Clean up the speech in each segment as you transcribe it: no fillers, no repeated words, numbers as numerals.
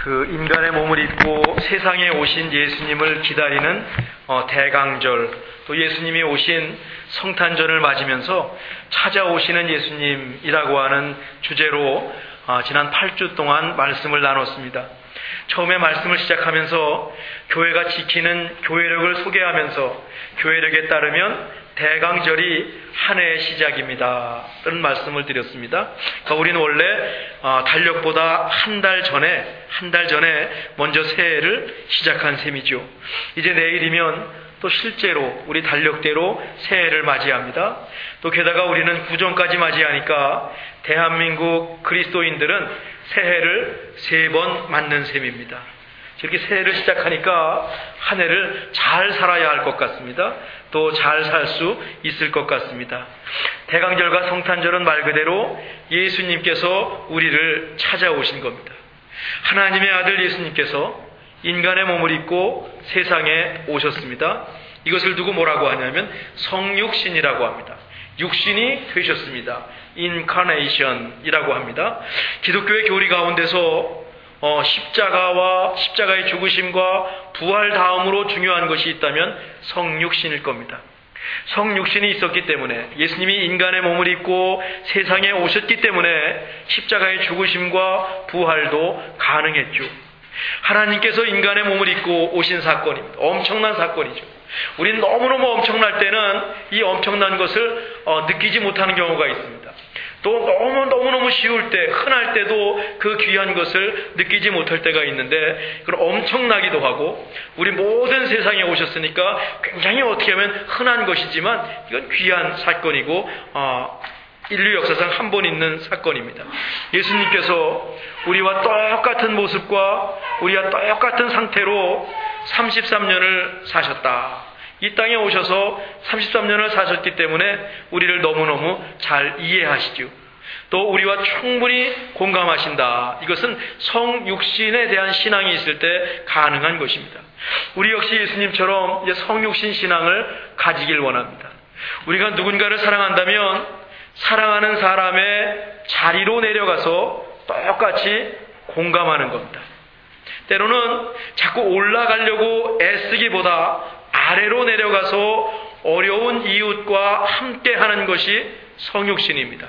그 인간의 몸을 입고 세상에 오신 예수님을 기다리는 대강절, 또 예수님이 오신 성탄절을 맞으면서 찾아오시는 예수님이라고 하는 주제로 지난 8주 동안 말씀을 나눴습니다. 처음에 말씀을 시작하면서 교회가 지키는 교회력을 소개하면서 교회력에 따르면 대강절이 한 해의 시작입니다 라는 말씀을 드렸습니다. 그러니까 우리는 원래 달력보다 한 달 전에 먼저 새해를 시작한 셈이죠. 이제 내일이면 또 실제로 우리 달력대로 새해를 맞이합니다. 또 게다가 우리는 구정까지 맞이하니까 대한민국 그리스도인들은 새해를 3번 맞는 셈입니다. 이렇게 새해를 시작하니까 한 해를 잘 살아야 할 것 같습니다. 또 잘 살 수 있을 것 같습니다. 대강절과 성탄절은 말 그대로 예수님께서 우리를 찾아오신 겁니다. 하나님의 아들 예수님께서 인간의 몸을 입고 세상에 오셨습니다. 이것을 두고 뭐라고 하냐면 성육신이라고 합니다. 육신이 되셨습니다. 인카네이션이라고 합니다. 기독교의 교리 가운데서 십자가의 죽으심과 부활 다음으로 중요한 것이 있다면 성육신일 겁니다. 성육신이 있었기 때문에, 예수님이 인간의 몸을 입고 세상에 오셨기 때문에 십자가의 죽으심과 부활도 가능했죠. 하나님께서 인간의 몸을 입고 오신 사건입니다. 엄청난 사건이죠. 우리는 너무너무 엄청날 때는 이 엄청난 것을 느끼지 못하는 경우가 있습니다. 또 너무너무 쉬울 때, 흔할 때도 그 귀한 것을 느끼지 못할 때가 있는데, 그럼 엄청나기도 하고, 우리 모든 세상에 오셨으니까 굉장히 어떻게 하면 흔한 것이지만 이건 귀한 사건이고 인류 역사상 한 번 있는 사건입니다. 예수님께서 우리와 똑같은 모습과 우리와 똑같은 상태로 33년을 사셨다. 이 땅에 오셔서 33년을 사셨기 때문에 우리를 너무너무 잘 이해하시죠. 또 우리와 충분히 공감하신다. 이것은 성육신에 대한 신앙이 있을 때 가능한 것입니다. 우리 역시 예수님처럼 성육신 신앙을 가지길 원합니다. 우리가 누군가를 사랑한다면 사랑하는 사람의 자리로 내려가서 똑같이 공감하는 겁니다. 때로는 자꾸 올라가려고 애쓰기보다 아래로 내려가서 어려운 이웃과 함께하는 것이 성육신입니다.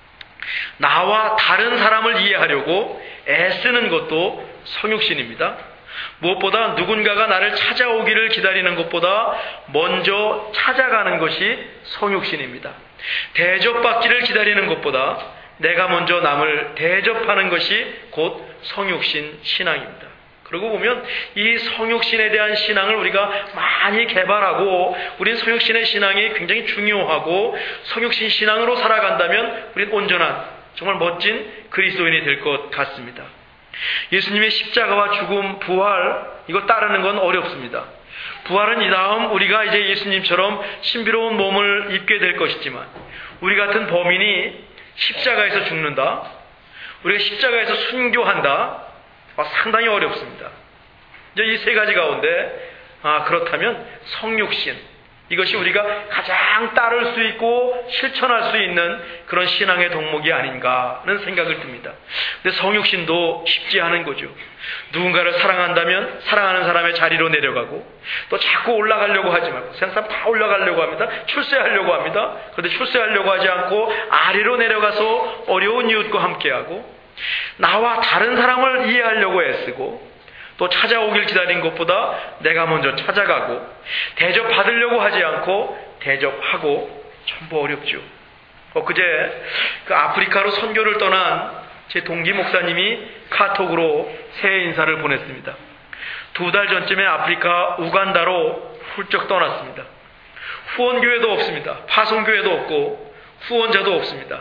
나와 다른 사람을 이해하려고 애쓰는 것도 성육신입니다. 무엇보다 누군가가 나를 찾아오기를 기다리는 것보다 먼저 찾아가는 것이 성육신입니다. 대접받기를 기다리는 것보다 내가 먼저 남을 대접하는 것이 곧 성육신 신앙입니다. 그러고 보면 이 성육신에 대한 신앙을 우리가 많이 개발하고, 우린 성육신의 신앙이 굉장히 중요하고, 성육신 신앙으로 살아간다면 우린 온전한 정말 멋진 그리스도인이 될 것 같습니다. 예수님의 십자가와 죽음, 부활, 이거 따르는 건 어렵습니다. 부활은 이 다음 우리가 이제 예수님처럼 신비로운 몸을 입게 될 것이지만, 우리 같은 범인이 십자가에서 죽는다, 우리가 십자가에서 순교한다, 상당히 어렵습니다. 이제 이 세 가지 가운데 그렇다면 성육신, 이것이 우리가 가장 따를 수 있고 실천할 수 있는 그런 신앙의 덕목이 아닌가는 생각을 듭니다. 근데 성육신도 쉽지 않은 거죠. 누군가를 사랑한다면 사랑하는 사람의 자리로 내려가고, 또 자꾸 올라가려고 하지 말고, 세상 사람 다 올라가려고 합니다. 출세하려고 합니다. 그런데 출세하려고 하지 않고 아래로 내려가서 어려운 이웃과 함께하고, 나와 다른 사람을 이해하려고 애쓰고, 또 찾아오길 기다린 것보다 내가 먼저 찾아가고, 대접받으려고 하지 않고 대접하고, 전부 어렵죠. 그제 그 아프리카로 선교를 떠난 제 동기 목사님이 카톡으로 새해 인사를 보냈습니다. 2달 전쯤에 아프리카 우간다로 훌쩍 떠났습니다. 후원교회도 없습니다. 파송교회도 없고 후원자도 없습니다.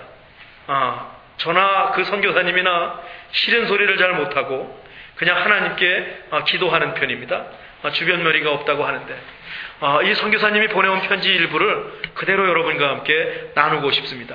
저나 그 선교사님이나 싫은 소리를 잘 못하고 그냥 하나님께 기도하는 편입니다. 주변 머리가 없다고 하는데, 이 선교사님이 보내온 편지 일부를 그대로 여러분과 함께 나누고 싶습니다.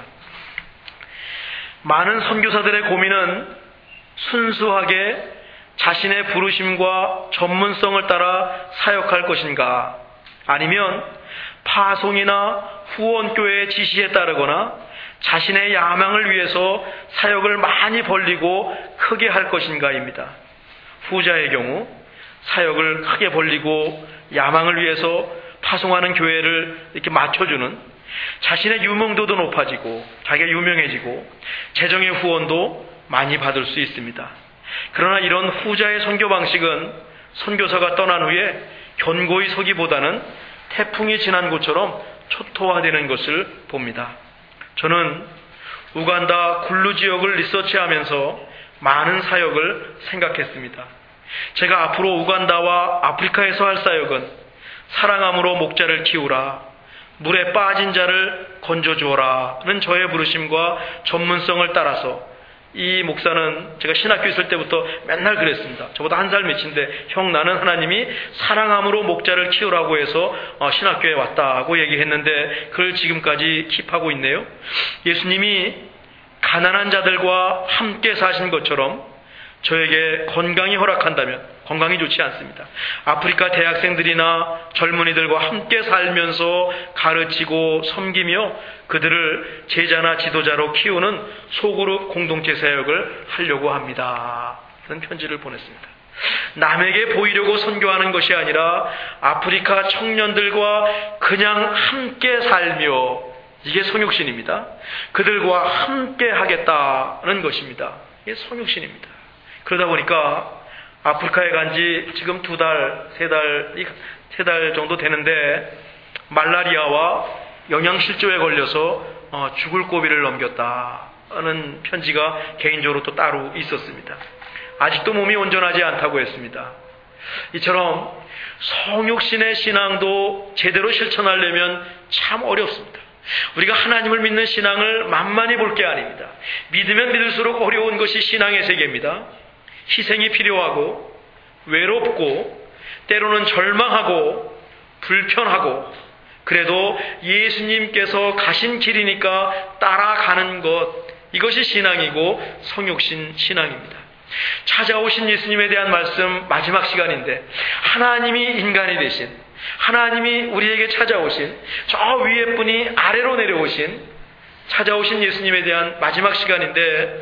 많은 선교사들의 고민은 순수하게 자신의 부르심과 전문성을 따라 사역할 것인가, 아니면 파송이나 후원교회의 지시에 따르거나 자신의 야망을 위해서 사역을 많이 벌리고 크게 할 것인가입니다. 후자의 경우 사역을 크게 벌리고 야망을 위해서 파송하는 교회를 이렇게 맞춰주는, 자신의 유명도도 높아지고 자기가 유명해지고 재정의 후원도 많이 받을 수 있습니다. 그러나 이런 후자의 선교 방식은 선교사가 떠난 후에 견고히 서기보다는 태풍이 지난 곳처럼 초토화되는 것을 봅니다. 저는 우간다 굴루 지역을 리서치하면서 많은 사역을 생각했습니다. 제가 앞으로 우간다와 아프리카에서 할 사역은 사랑함으로 목자를 키우라, 물에 빠진 자를 건져주어라는 저의 부르심과 전문성을 따라서, 이 목사는 제가 신학교 있을 때부터 맨날 그랬습니다. 저보다 한 살 몇인데, 형 나는 하나님이 사랑함으로 목자를 키우라고 해서 신학교에 왔다고 얘기했는데 그걸 지금까지 킵하고 있네요. 예수님이 가난한 자들과 함께 사신 것처럼 저에게 건강이 허락한다면, 건강이 좋지 않습니다, 아프리카 대학생들이나 젊은이들과 함께 살면서 가르치고 섬기며 그들을 제자나 지도자로 키우는 소그룹 공동체 사역을 하려고 합니다. 그런 편지를 보냈습니다. 남에게 보이려고 선교하는 것이 아니라 아프리카 청년들과 그냥 함께 살며, 이게 성육신입니다. 그들과 함께 하겠다는 것입니다. 이게 성육신입니다. 그러다 보니까 아프리카에 간 지 지금 2달, 3달 정도 되는데 말라리아와 영양실조에 걸려서 죽을 고비를 넘겼다는 편지가 개인적으로 또 따로 있었습니다. 아직도 몸이 온전하지 않다고 했습니다. 이처럼 성육신의 신앙도 제대로 실천하려면 참 어렵습니다. 우리가 하나님을 믿는 신앙을 만만히 볼 게 아닙니다. 믿으면 믿을수록 어려운 것이 신앙의 세계입니다. 희생이 필요하고 외롭고 때로는 절망하고 불편하고, 그래도 예수님께서 가신 길이니까 따라가는 것, 이것이 신앙이고 성육신 신앙입니다. 찾아오신 예수님에 대한 말씀 마지막 시간인데, 하나님이 인간이 되신, 하나님이 우리에게 찾아오신, 저 위에 분이 아래로 내려오신, 찾아오신 예수님에 대한 마지막 시간인데,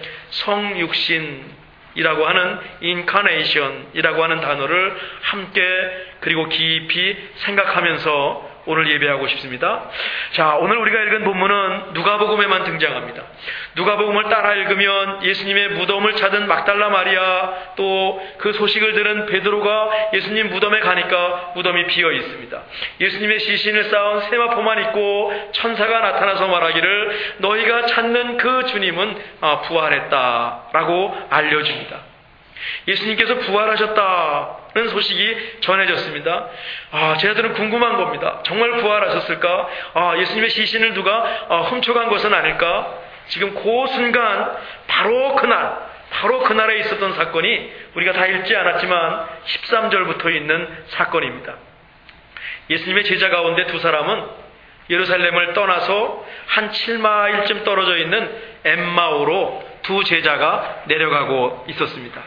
성육신이라고 하는 인카네이션이라고 하는 단어를 함께 그리고 깊이 생각하면서 오늘 예배하고 싶습니다. 자, 오늘 우리가 읽은 본문은 누가복음에만 등장합니다. 누가복음을 따라 읽으면 예수님의 무덤을 찾은 막달라 마리아, 또 그 소식을 들은 베드로가 예수님 무덤에 가니까 무덤이 비어 있습니다. 예수님의 시신을 쌓은 세마포만 있고 천사가 나타나서 말하기를 너희가 찾는 그 주님은 부활했다라고 알려줍니다. 예수님께서 부활하셨다는 소식이 전해졌습니다. 제자들은 궁금한 겁니다. 정말 부활하셨을까? 예수님의 시신을 누가 훔쳐간 것은 아닐까? 지금 그 순간, 바로 그날에 있었던 사건이 우리가 다 읽지 않았지만 13절부터 있는 사건입니다. 예수님의 제자 가운데 2사람은 예루살렘을 떠나서 한 7마일쯤 떨어져 있는 엠마오로 2 제자가 내려가고 있었습니다.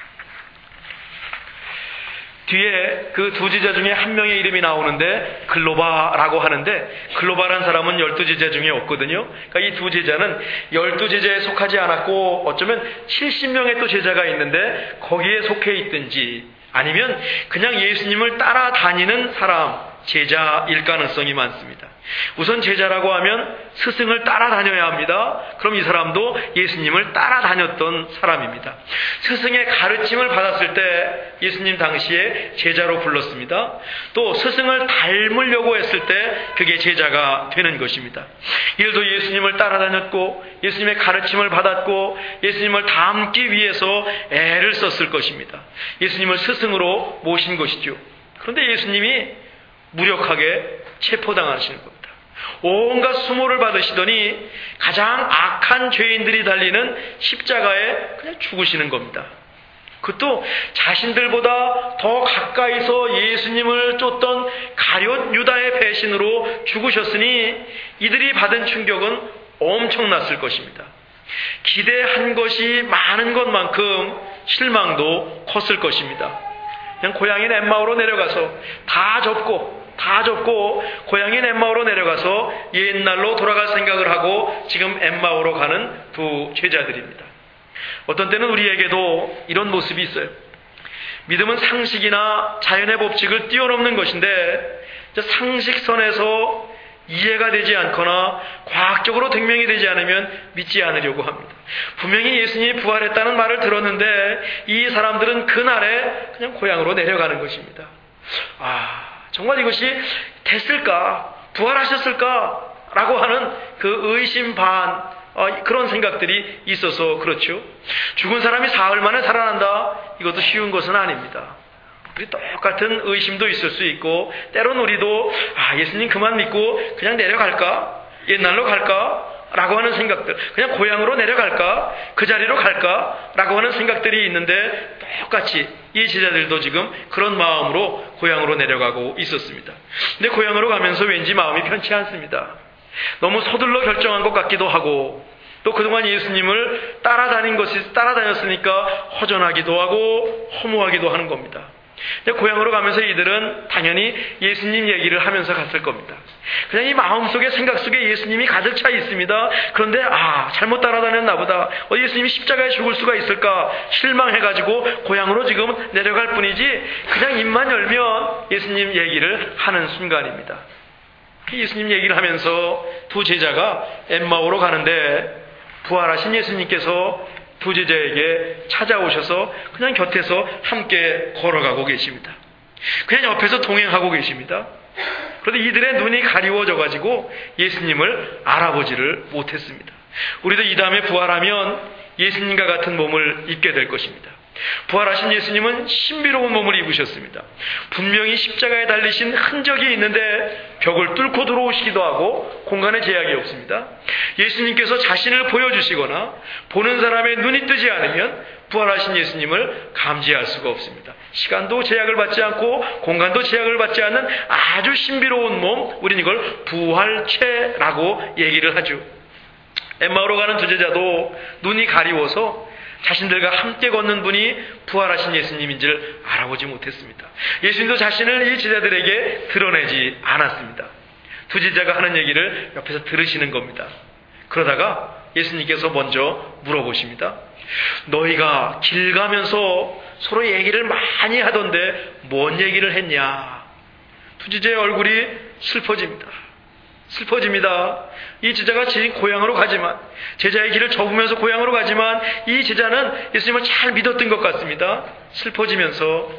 뒤에 그 2 제자 중에 한 명의 이름이 나오는데 글로바라고 하는데, 글로바라는 사람은 12제자 중에 없거든요. 그러니까 이 2 제자는 12제자에 속하지 않았고 어쩌면 70명의 또 제자가 있는데 거기에 속해 있든지, 아니면 그냥 예수님을 따라다니는 사람, 제자일 가능성이 많습니다. 우선 제자라고 하면 스승을 따라다녀야 합니다. 그럼 이 사람도 예수님을 따라다녔던 사람입니다. 스승의 가르침을 받았을 때 예수님 당시에 제자로 불렀습니다. 또 스승을 닮으려고 했을 때 그게 제자가 되는 것입니다. 이들도 예수님을 따라다녔고 예수님의 가르침을 받았고 예수님을 닮기 위해서 애를 썼을 것입니다. 예수님을 스승으로 모신 것이죠. 그런데 예수님이 무력하게 체포당하시는 겁니다. 온갖 수모를 받으시더니 가장 악한 죄인들이 달리는 십자가에 그냥 죽으시는 겁니다. 그것도 자신들보다 더 가까이서 예수님을 쫓던 가룟 유다의 배신으로 죽으셨으니 이들이 받은 충격은 엄청났을 것입니다. 기대한 것이 많은 것만큼 실망도 컸을 것입니다. 그냥 고향인 엠마오로 내려가서 다 접고 고향인 엠마오로 내려가서 옛날로 돌아갈 생각을 하고 지금 엠마오로 가는 2 제자들입니다. 어떤 때는 우리에게도 이런 모습이 있어요. 믿음은 상식이나 자연의 법칙을 뛰어넘는 것인데 상식선에서 이해가 되지 않거나 과학적으로 증명이 되지 않으면 믿지 않으려고 합니다. 분명히 예수님이 부활했다는 말을 들었는데 이 사람들은 그날에 그냥 고향으로 내려가는 것입니다. 정말 이것이 됐을까? 부활하셨을까? 라고 하는 그 의심 반 그런 생각들이 있어서 그렇죠. 죽은 사람이 사흘 만에 살아난다. 이것도 쉬운 것은 아닙니다. 우리 똑같은 의심도 있을 수 있고 때론 우리도 예수님 그만 믿고 그냥 내려갈까? 옛날로 갈까? 라고 하는 생각들, 그냥 고향으로 내려갈까? 그 자리로 갈까? 라고 하는 생각들이 있는데 똑같이 이 제자들도 지금 그런 마음으로 고향으로 내려가고 있었습니다. 근데 고향으로 가면서 왠지 마음이 편치 않습니다. 너무 서둘러 결정한 것 같기도 하고 또 그동안 예수님을 따라다녔으니까 허전하기도 하고 허무하기도 하는 겁니다. 근데 고향으로 가면서 이들은 당연히 예수님 얘기를 하면서 갔을 겁니다. 그냥 이 마음속에 생각 속에 예수님이 가득 차 있습니다. 그런데 잘못 따라다녔나 보다. 예수님이 십자가에 죽을 수가 있을까 실망해가지고 고향으로 지금 내려갈 뿐이지 그냥 입만 열면 예수님 얘기를 하는 순간입니다. 예수님 얘기를 하면서 두 제자가 엠마오로 가는데 부활하신 예수님께서 두 제자에게 찾아오셔서 그냥 곁에서 함께 걸어가고 계십니다. 그냥 옆에서 동행하고 계십니다. 그런데 이들의 눈이 가리워져가지고 예수님을 알아보지를 못했습니다. 우리도 이 다음에 부활하면 예수님과 같은 몸을 입게 될 것입니다. 부활하신 예수님은 신비로운 몸을 입으셨습니다. 분명히 십자가에 달리신 흔적이 있는데 벽을 뚫고 들어오시기도 하고 공간에 제약이 없습니다. 예수님께서 자신을 보여주시거나 보는 사람의 눈이 뜨지 않으면 부활하신 예수님을 감지할 수가 없습니다. 시간도 제약을 받지 않고 공간도 제약을 받지 않는 아주 신비로운 몸, 우리는 이걸 부활체라고 얘기를 하죠. 엠마오로 가는 두 제자도 눈이 가리워서 자신들과 함께 걷는 분이 부활하신 예수님인지를 알아보지 못했습니다. 예수님도 자신을 이 제자들에게 드러내지 않았습니다. 두 제자가 하는 얘기를 옆에서 들으시는 겁니다. 그러다가 예수님께서 먼저 물어보십니다. 너희가 길 가면서 서로 얘기를 많이 하던데 뭔 얘기를 했냐? 두 제자의 얼굴이 슬퍼집니다. 이 제자가 제 고향으로 가지만, 제자의 길을 접으면서 고향으로 가지만 이 제자는 예수님을 잘 믿었던 것 같습니다. 슬퍼지면서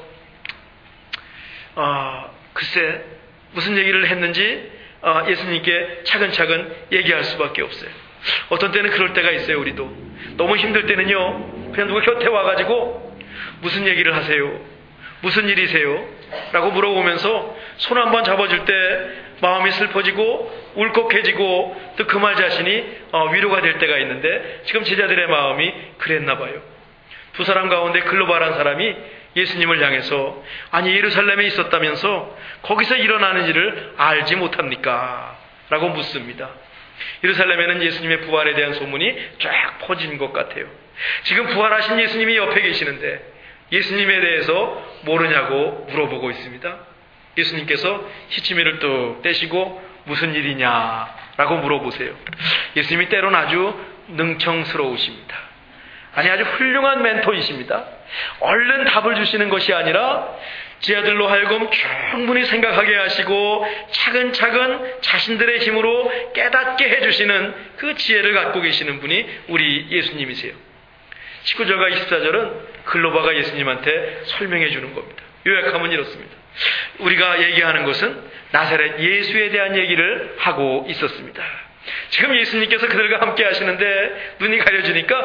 글쎄 무슨 얘기를 했는지 예수님께 차근차근 얘기할 수밖에 없어요. 어떤 때는 그럴 때가 있어요. 우리도 너무 힘들 때는요, 그냥 누가 곁에 와가지고 무슨 얘기를 하세요? 무슨 일이세요? 라고 물어보면서 손 한번 잡아줄 때 마음이 슬퍼지고 울컥해지고 또 그 말 자신이 위로가 될 때가 있는데 지금 제자들의 마음이 그랬나 봐요. 두 사람 가운데 글로발한 사람이 예수님을 향해서 아니 예루살렘에 있었다면서 거기서 일어나는 일을 알지 못합니까? 라고 묻습니다. 예루살렘에는 예수님의 부활에 대한 소문이 쫙 퍼진 것 같아요. 지금 부활하신 예수님이 옆에 계시는데 예수님에 대해서 모르냐고 물어보고 있습니다. 예수님께서 시치미를 뚝 떼시고 무슨 일이냐라고 물어보세요. 예수님이 때론 아주 능청스러우십니다. 아니 아주 훌륭한 멘토이십니다. 얼른 답을 주시는 것이 아니라 제자들로 하여금 충분히 생각하게 하시고 차근차근 자신들의 힘으로 깨닫게 해주시는 그 지혜를 갖고 계시는 분이 우리 예수님이세요. 19절과 24절은 글로바가 예수님한테 설명해 주는 겁니다. 요약하면 이렇습니다. 우리가 얘기하는 것은 나사렛 예수에 대한 얘기를 하고 있었습니다. 지금 예수님께서 그들과 함께 하시는데 눈이 가려지니까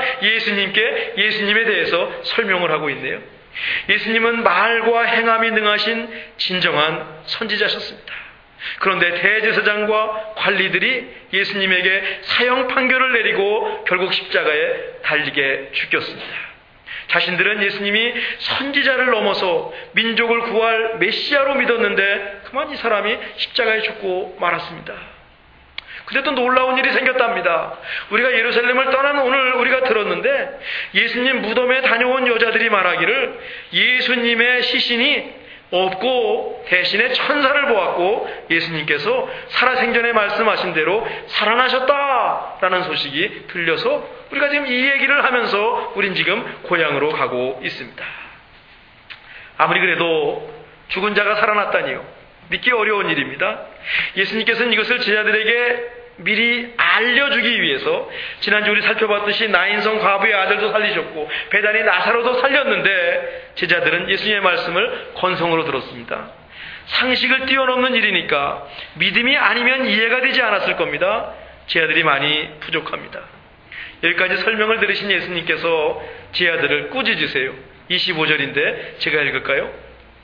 예수님에 대해서 설명을 하고 있네요. 예수님은 말과 행함이 능하신 진정한 선지자셨습니다. 그런데 대제사장과 관리들이 예수님에게 사형 판결을 내리고 결국 십자가에 달리게 죽였습니다. 자신들은 예수님이 선지자를 넘어서 민족을 구할 메시아로 믿었는데 그만 이 사람이 십자가에 죽고 말았습니다. 근데 또 놀라운 일이 생겼답니다. 우리가 예루살렘을 떠난 오늘 우리가 들었는데 예수님 무덤에 다녀온 여자들이 말하기를 예수님의 시신이 없고 대신에 천사를 보았고 예수님께서 살아생전에 말씀하신 대로 살아나셨다라는 소식이 들려서 우리가 지금 이 얘기를 하면서 우린 지금 고향으로 가고 있습니다. 아무리 그래도 죽은 자가 살아났다니요. 믿기 어려운 일입니다. 예수님께서는 이것을 제자들에게 미리 알려주기 위해서 지난주 우리 살펴봤듯이 나인성 과부의 아들도 살리셨고 베다니 나사로도 살렸는데 제자들은 예수님의 말씀을 건성으로 들었습니다. 상식을 뛰어넘는 일이니까 믿음이 아니면 이해가 되지 않았을 겁니다. 제자들이 많이 부족합니다. 여기까지 설명을 들으신 예수님께서 제자들을 꾸짖으세요. 25절인데 제가 읽을까요?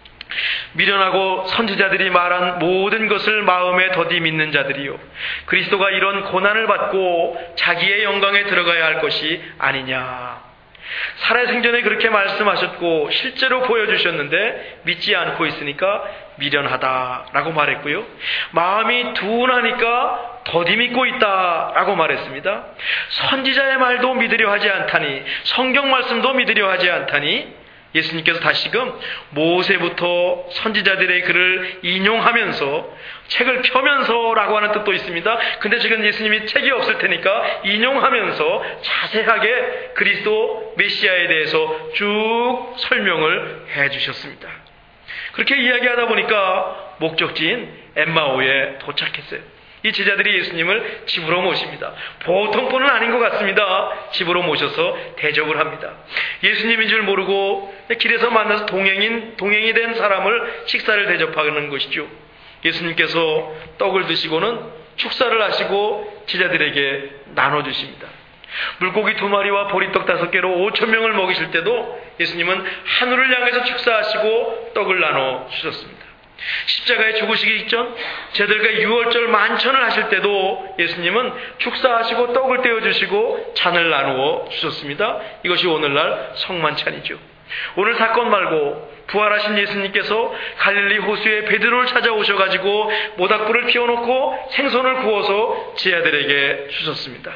미련하고 선지자들이 말한 모든 것을 마음에 더디 믿는 자들이요, 그리스도가 이런 고난을 받고 자기의 영광에 들어가야 할 것이 아니냐. 살아생전에 그렇게 말씀하셨고 실제로 보여주셨는데 믿지 않고 있으니까 미련하다라고 말했고요, 마음이 둔하니까 더디 믿고 있다라고 말했습니다. 선지자의 말도 믿으려 하지 않다니, 성경 말씀도 믿으려 하지 않다니, 예수님께서 다시금 모세부터 선지자들의 글을 인용하면서 책을 펴면서라고 하는 뜻도 있습니다. 근데 지금 예수님이 책이 없을 테니까 인용하면서 자세하게 그리스도 메시아에 대해서 쭉 설명을 해주셨습니다. 그렇게 이야기하다 보니까 목적지인 엠마오에 도착했어요. 이 제자들이 예수님을 집으로 모십니다. 보통 분은 아닌 것 같습니다. 집으로 모셔서 대접을 합니다. 예수님인 줄 모르고 길에서 만나서 동행이 된 사람을 식사를 대접하는 것이죠. 예수님께서 떡을 드시고는 축사를 하시고 제자들에게 나눠주십니다. 물고기 2마리와 보리떡 5개로 5,000명을 먹이실 때도 예수님은 하늘을 향해서 축사하시고 떡을 나눠주셨습니다. 십자가에 죽으시기 직전 제들과 유월절 만찬을 하실 때도 예수님은 축사하시고 떡을 떼어주시고 잔을 나누어 주셨습니다. 이것이 오늘날 성만찬이죠. 오늘 사건 말고 부활하신 예수님께서 갈릴리 호수에 베드로를 찾아오셔가지고 모닥불을 피워놓고 생선을 구워서 제자들에게 주셨습니다.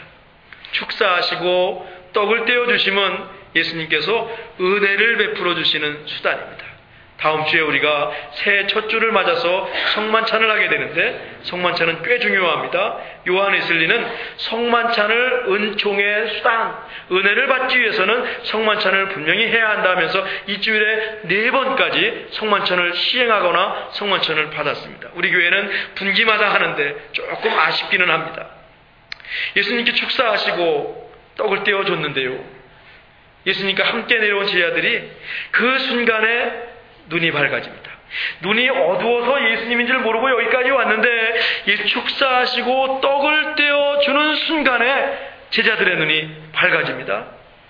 축사하시고 떡을 떼어주심은 예수님께서 은혜를 베풀어 주시는 수단입니다. 다음 주에 우리가 새해 첫 주를 맞아서 성만찬을 하게 되는데 성만찬은 꽤 중요합니다. 요한 웨슬리는 성만찬을 은총의 수단, 은혜를 받기 위해서는 성만찬을 분명히 해야 한다면서 일주일에 4번까지 성만찬을 시행하거나 성만찬을 받았습니다. 우리 교회는 분기마다 하는데 조금 아쉽기는 합니다. 예수님께 축사하시고 떡을 떼어줬는데요, 예수님과 함께 내려온 제자들이 그 순간에 눈이 밝아집니다. 눈이 어두워서 예수님인 줄 모르고 여기까지 왔는데 이 축사하시고 떡을 떼어주는 순간에 제자들의 눈이 밝아집니다.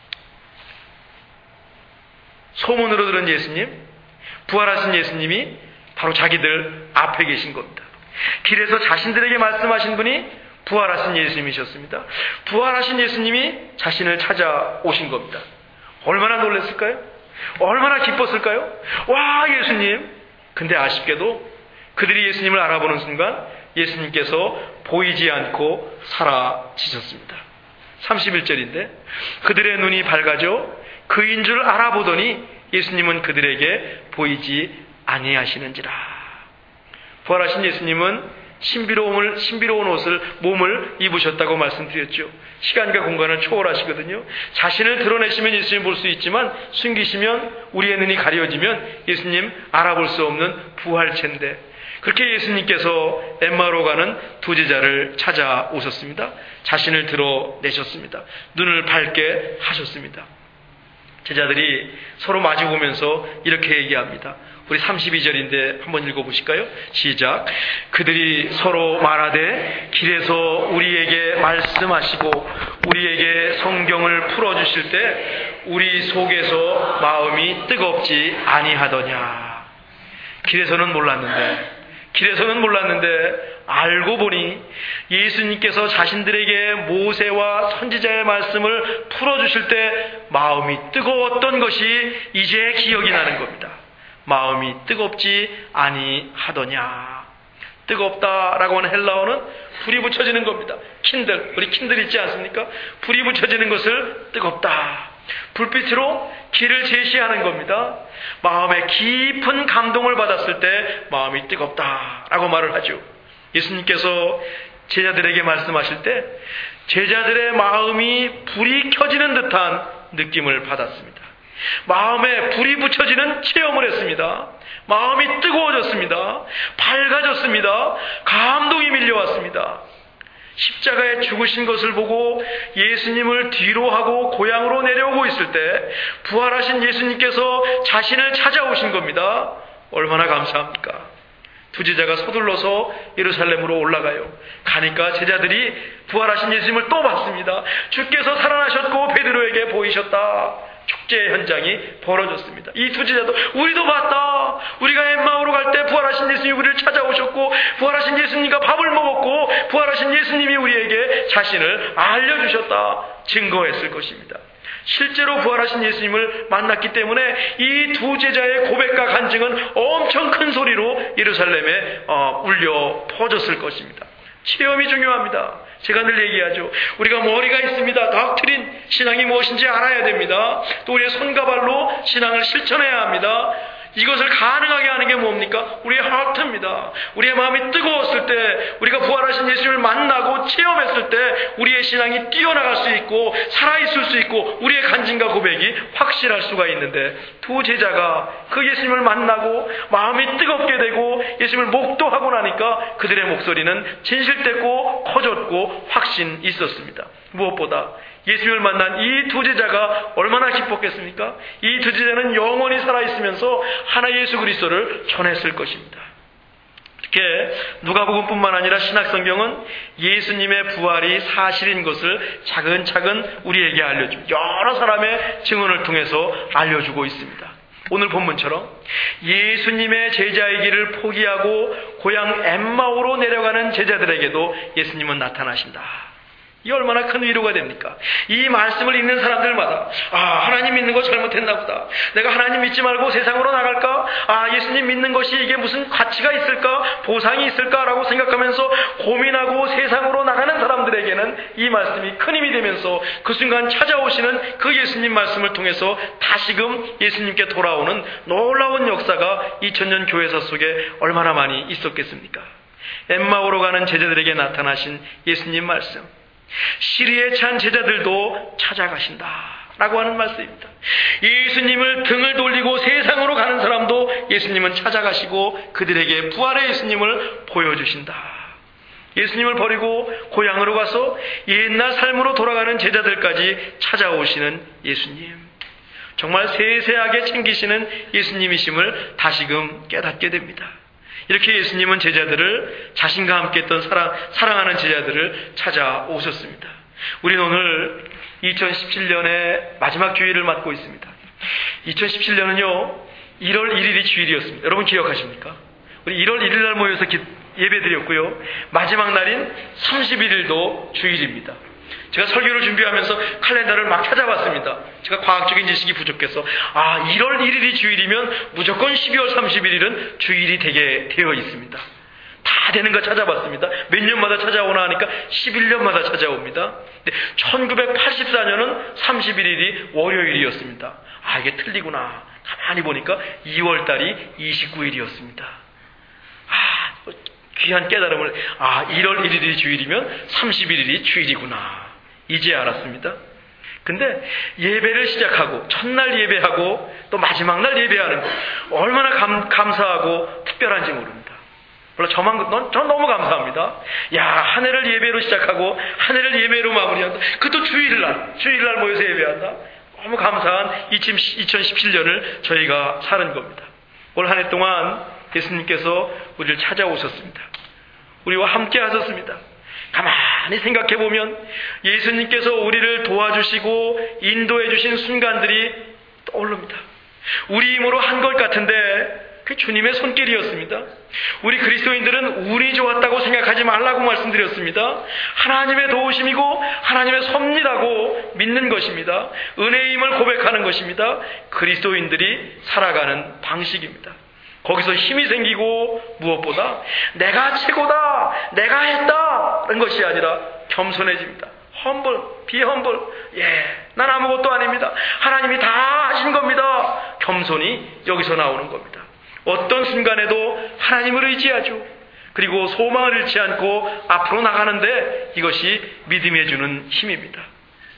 소문으로 들은 예수님, 부활하신 예수님이 바로 자기들 앞에 계신 겁니다. 길에서 자신들에게 말씀하신 분이 부활하신 예수님이셨습니다. 부활하신 예수님이 자신을 찾아오신 겁니다. 얼마나 놀랐을까요? 얼마나 기뻤을까요? 와, 예수님! 근데 아쉽게도 그들이 예수님을 알아보는 순간 예수님께서 보이지 않고 사라지셨습니다. 31절인데 그들의 눈이 밝아져 그인 줄 알아보더니 예수님은 그들에게 보이지 아니하시는지라. 부활하신 예수님은 신비로운 옷을, 몸을 입으셨다고 말씀드렸죠. 시간과 공간을 초월하시거든요. 자신을 드러내시면 예수님 볼 수 있지만 숨기시면, 우리의 눈이 가려지면 예수님 알아볼 수 없는 부활체인데, 그렇게 예수님께서 엠마오로 가는 두 제자를 찾아오셨습니다. 자신을 드러내셨습니다. 눈을 밝게 하셨습니다. 제자들이 서로 마주보면서 이렇게 얘기합니다. 우리 32절인데 한번 읽어보실까요? 시작. 그들이 서로 말하되 길에서 우리에게 말씀하시고 우리에게 성경을 풀어주실 때 우리 속에서 마음이 뜨겁지 아니하더냐. 길에서는 몰랐는데 알고 보니 예수님께서 자신들에게 모세와 선지자의 말씀을 풀어주실 때 마음이 뜨거웠던 것이 이제 기억이 나는 겁니다. 마음이 뜨겁지 아니하더냐. 뜨겁다라고 하는 헬라어는 불이 붙여지는 겁니다. 우리 킨들 있지 않습니까? 불이 붙여지는 것을 뜨겁다. 불빛으로 길을 제시하는 겁니다. 마음에 깊은 감동을 받았을 때 마음이 뜨겁다라고 말을 하죠. 예수님께서 제자들에게 말씀하실 때 제자들의 마음이 불이 켜지는 듯한 느낌을 받았습니다. 마음에 불이 붙여지는 체험을 했습니다. 마음이 뜨거워졌습니다. 밝아졌습니다. 감동이 밀려왔습니다. 십자가에 죽으신 것을 보고 예수님을 뒤로 하고 고향으로 내려오고 있을 때 부활하신 예수님께서 자신을 찾아오신 겁니다. 얼마나 감사합니까? 두 제자가 서둘러서 예루살렘으로 올라가요. 가니까 제자들이 부활하신 예수님을 또 봤습니다. 주께서 살아나셨고 베드로에게 보이셨다. 축제 현장이 벌어졌습니다. 이 두 제자도 우리도 봤다. 우리가 엠마오로 갈 때 부활하신 예수님이 우리를 찾아오셨고 부활하신 예수님과 밥을 먹었고 부활하신 예수님이 우리에게 자신을 알려주셨다. 증거했을 것입니다. 실제로 부활하신 예수님을 만났기 때문에 이 두 제자의 고백과 간증은 엄청 큰 소리로 예루살렘에 울려 퍼졌을 것입니다. 체험이 중요합니다. 제가 늘 얘기하죠. 우리가 머리가 있습니다. 닥트린, 신앙이 무엇인지 알아야 됩니다. 또 우리의 손과 발로 신앙을 실천해야 합니다. 이것을 가능하게 하는 게 뭡니까? 우리의 하트입니다. 우리의 마음이 뜨거웠을 때, 우리가 부활하신 예수님을 만나고 체험했을 때 우리의 신앙이 뛰어나갈 수 있고 살아있을 수 있고 우리의 간증과 고백이 확실할 수가 있는데, 두 제자가 그 예수님을 만나고 마음이 뜨겁게 되고 예수님을 목도하고 나니까 그들의 목소리는 진실됐고 커졌고 확신 있었습니다. 무엇보다 예수님을 만난 이 두 제자가 얼마나 기뻤겠습니까? 이 두 제자는 영원히 살아있으면서 하나 예수 그리스도를 전했을 것입니다. 이렇게 누가복음뿐만 아니라 신약성경은 예수님의 부활이 사실인 것을 차근차근 우리에게 알려줍니다. 여러 사람의 증언을 통해서 알려주고 있습니다. 오늘 본문처럼 예수님의 제자의 길을 포기하고 고향 엠마오로 내려가는 제자들에게도 예수님은 나타나신다. 이 얼마나 큰 위로가 됩니까? 이 말씀을 읽는 사람들마다 하나님 믿는 거 잘못했나 보다. 내가 하나님 믿지 말고 세상으로 나갈까? 예수님 믿는 것이 이게 무슨 가치가 있을까? 보상이 있을까? 라고 생각하면서 고민하고 세상으로 나가는 사람들에게는 이 말씀이 큰 힘이 되면서 그 순간 찾아오시는 그 예수님 말씀을 통해서 다시금 예수님께 돌아오는 놀라운 역사가 2000년 교회사 속에 얼마나 많이 있었겠습니까? 엠마오로 가는 제자들에게 나타나신 예수님 말씀, 시리에 찬 제자들도 찾아가신다 라고 하는 말씀입니다. 예수님을 등을 돌리고 세상으로 가는 사람도 예수님은 찾아가시고 그들에게 부활의 예수님을 보여주신다. 예수님을 버리고 고향으로 가서 옛날 삶으로 돌아가는 제자들까지 찾아오시는 예수님, 정말 세세하게 챙기시는 예수님이심을 다시금 깨닫게 됩니다. 이렇게 예수님은 제자들을, 자신과 함께 했던 사랑하는 제자들을 찾아오셨습니다. 우리는 오늘 2017년의 마지막 주일을 맞고 있습니다. 2017년은요 1월 1일이 주일이었습니다. 여러분 기억하십니까? 우리 1월 1일 날 모여서 예배드렸고요, 마지막 날인 31일도 주일입니다. 제가 설교를 준비하면서 칼렌더를 막 찾아봤습니다. 제가 과학적인 지식이 부족해서 1월 1일이 주일이면 무조건 12월 31일은 주일이 되게 되어 있습니다. 다 되는 거 찾아봤습니다. 몇 년마다 찾아오나 하니까 11년마다 찾아옵니다. 1984년은 31일이 월요일이었습니다. 이게 틀리구나. 가만히 보니까 2월달이 29일이었습니다. 귀한 깨달음을 1월 1일이 주일이면 31일이 주일이구나 이제 알았습니다. 근데 예배를 시작하고 첫날 예배하고 또 마지막 날 예배하는 거 얼마나 감사하고 특별한지 모릅니다. 물론 전 너무 감사합니다. 한 해를 예배로 시작하고 한 해를 예배로 마무리한다. 그것도 주일날 모여서 예배한다. 너무 감사한 2017년을 저희가 사는 겁니다. 올 한 해 동안 예수님께서 우리를 찾아오셨습니다. 우리와 함께 하셨습니다. 가만히 생각해보면 예수님께서 우리를 도와주시고 인도해 주신 순간들이 떠오릅니다. 우리 힘으로 한 것 같은데 그게 주님의 손길이었습니다. 우리 그리스도인들은 운이 좋았다고 생각하지 말라고 말씀드렸습니다. 하나님의 도우심이고 하나님의 섭리라고 믿는 것입니다. 은혜의 힘을 고백하는 것입니다. 그리스도인들이 살아가는 방식입니다. 거기서 힘이 생기고 무엇보다 내가 최고다, 내가 했다 이런 것이 아니라 겸손해집니다. be humble. 난 아무것도 아닙니다. 하나님이 다 하신 겁니다. 겸손이 여기서 나오는 겁니다. 어떤 순간에도 하나님을 의지하죠. 그리고 소망을 잃지 않고 앞으로 나가는데 이것이 믿음이 주는 힘입니다.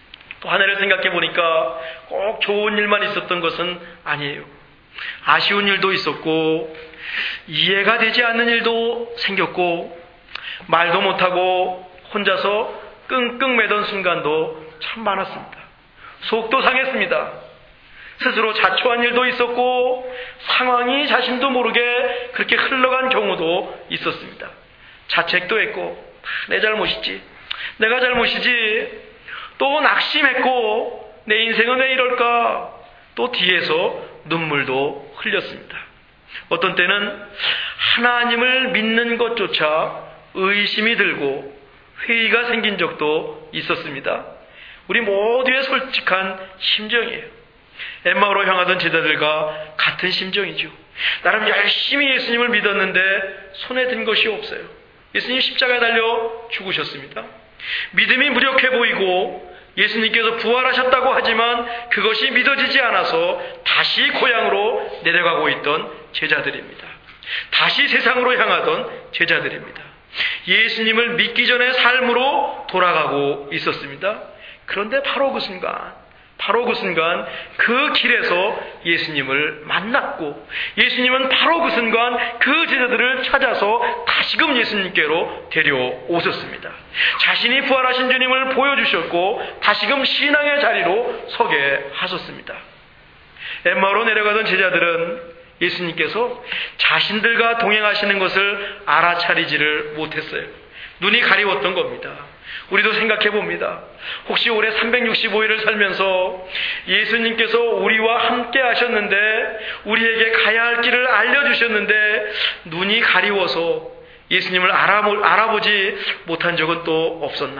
또 한 해를 생각해 보니까 꼭 좋은 일만 있었던 것은 아니에요. 아쉬운 일도 있었고, 이해가 되지 않는 일도 생겼고, 말도 못하고 혼자서 끙끙 매던 순간도 참 많았습니다. 속도 상했습니다. 스스로 자초한 일도 있었고, 상황이 자신도 모르게 그렇게 흘러간 경우도 있었습니다. 자책도 했고, 내 잘못이지, 내가 잘못이지, 또 낙심했고, 내 인생은 왜 이럴까, 또 뒤에서 눈물도 흘렸습니다. 어떤 때는 하나님을 믿는 것조차 의심이 들고 회의가 생긴 적도 있었습니다. 우리 모두의 솔직한 심정이에요. 엠마오로 향하던 제자들과 같은 심정이죠. 나름 열심히 예수님을 믿었는데 손에 든 것이 없어요. 예수님 십자가에 달려 죽으셨습니다. 믿음이 무력해 보이고 예수님께서 부활하셨다고 하지만 그것이 믿어지지 않아서 다시 고향으로 내려가고 있던 제자들입니다. 다시 세상으로 향하던 제자들입니다. 예수님을 믿기 전의 삶으로 돌아가고 있었습니다. 그런데 바로 그 순간 그 길에서 예수님을 만났고, 예수님은 바로 그 순간 그 제자들을 찾아서 다시금 예수님께로 데려오셨습니다. 자신이 부활하신 주님을 보여주셨고 다시금 신앙의 자리로 서게 하셨습니다. 엠마오로 내려가던 제자들은 예수님께서 자신들과 동행하시는 것을 알아차리지를 못했어요. 눈이 가리웠던 겁니다. 우리도 생각해 봅니다. 혹시 올해 365일을 살면서 예수님께서 우리와 함께 하셨는데, 우리에게 가야 할 길을 알려주셨는데 눈이 가리워서 예수님을 알아보지 못한 적은 또 없었나?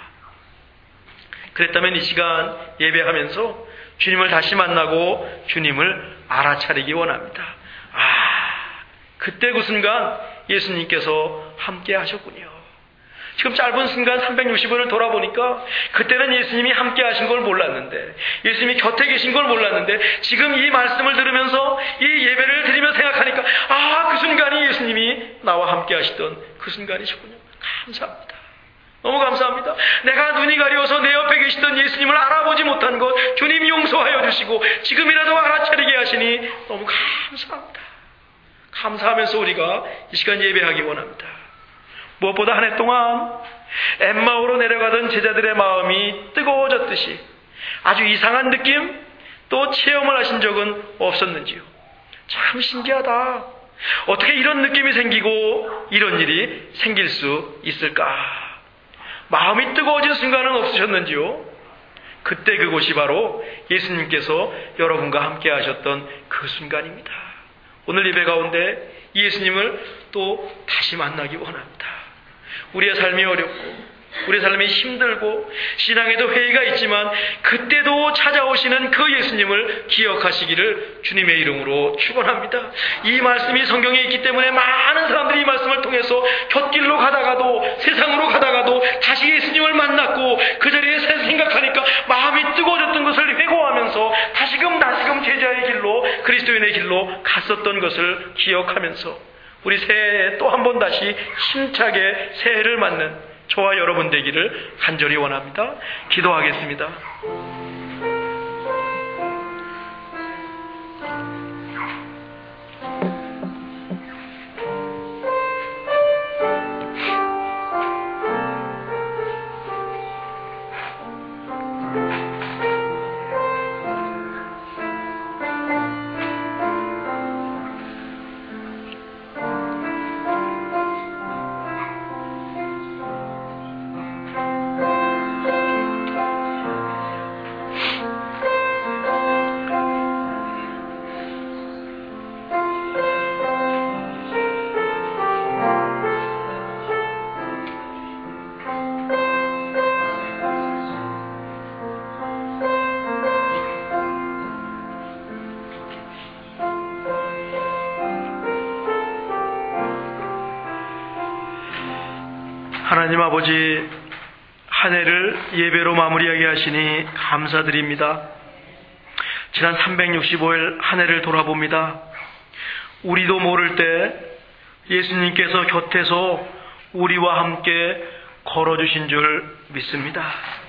그랬다면 이 시간 예배하면서 주님을 다시 만나고 주님을 알아차리기 원합니다. 그때 그 순간 예수님께서 함께 하셨군요. 지금 짧은 순간 360일을 돌아보니까 그때는 예수님이 함께 하신 걸 몰랐는데, 예수님이 곁에 계신 걸 몰랐는데, 지금 이 말씀을 들으면서 이 예배를 드리며 생각하니까 그 순간이 예수님이 나와 함께 하시던 그 순간이시군요. 감사합니다. 너무 감사합니다. 내가 눈이 가려워서 내 옆에 계시던 예수님을 알아보지 못한 것 주님이 용서하여 주시고 지금이라도 알아차리게 하시니 너무 감사합니다. 감사하면서 우리가 이 시간 예배하기 원합니다. 무엇보다 한 해 동안 엠마오로 내려가던 제자들의 마음이 뜨거워졌듯이 아주 이상한 느낌, 또 체험을 하신 적은 없었는지요? 참 신기하다. 어떻게 이런 느낌이 생기고 이런 일이 생길 수 있을까? 마음이 뜨거워진 순간은 없으셨는지요? 그때 그곳이 바로 예수님께서 여러분과 함께 하셨던 그 순간입니다. 오늘 예배 가운데 예수님을 또 다시 만나기 원합니다. 우리의 삶이 어렵고 우리의 삶이 힘들고 신앙에도 회의가 있지만 그때도 찾아오시는 그 예수님을 기억하시기를 주님의 이름으로 축원합니다. 이 말씀이 성경에 있기 때문에 많은 사람들이 이 말씀을 통해서 곁길로 가다가도 세상으로 가다가도 다시 예수님을 만났고 그 자리에 생각하니까 마음이 뜨거워졌던 것을 회고하면서 다시금 제자의 길로, 그리스도인의 길로 갔었던 것을 기억하면서 우리 새해에 또 한 번 다시 힘차게 새해를 맞는 저와 여러분 되기를 간절히 원합니다. 기도하겠습니다. 하나님 아버지, 한 해를 예배로 마무리하게 하시니 감사드립니다. 지난 365일 한 해를 돌아봅니다. 우리도 모를 때 예수님께서 곁에서 우리와 함께 걸어주신 줄 믿습니다.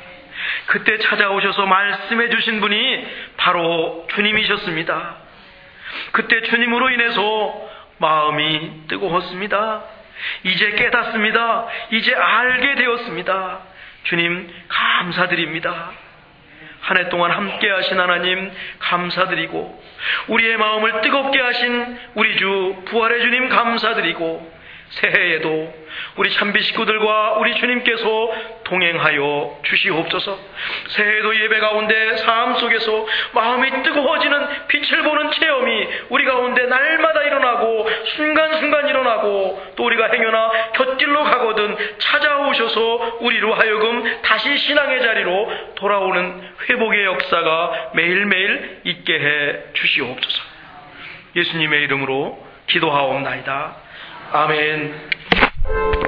그때 찾아오셔서 말씀해 주신 분이 바로 주님이셨습니다. 그때 주님으로 인해서 마음이 뜨거웠습니다. 이제 깨닫습니다. 이제 알게 되었습니다. 주님 감사드립니다. 한 해 동안 함께 하신 하나님 감사드리고, 우리의 마음을 뜨겁게 하신 우리 주 부활의 주님 감사드리고, 새해에도 우리 참비 식구들과 우리 주님께서 동행하여 주시옵소서. 새해에도 예배 가운데 삶 속에서 마음이 뜨거워지는 빛을 보는 체험이 우리 가운데 날마다 일어나고 순간순간 일어나고, 또 우리가 행여나 곁길로 가거든 찾아오셔서 우리로 하여금 다시 신앙의 자리로 돌아오는 회복의 역사가 매일매일 있게 해 주시옵소서. 예수님의 이름으로 기도하옵나이다. 아멘.